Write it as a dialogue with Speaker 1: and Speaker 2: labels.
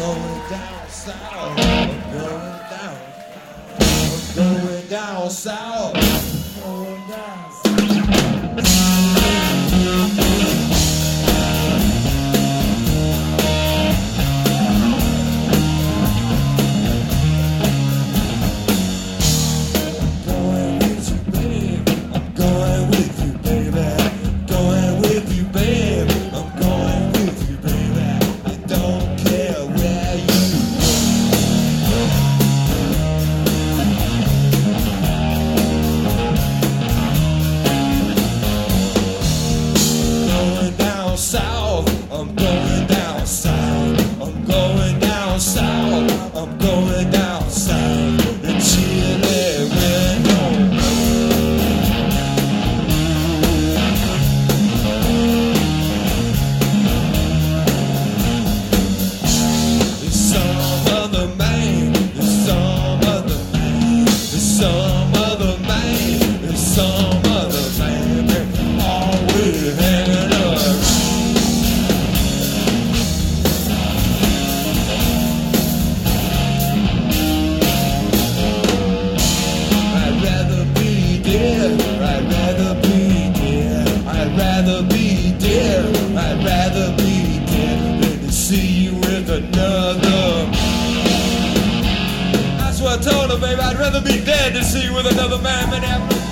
Speaker 1: going down south. I'm going down. I'm going down south. Going down south. South, I'm going down south. I'm going down south. I'm going down south. And Chile went home. There's some other man. There's some other man. There's some other man. There's some other man. They're always hanging around. I'd rather be dead. I'd rather be dead than to see you with another. That's what I told her, baby. I'd rather be dead than see you with another man than have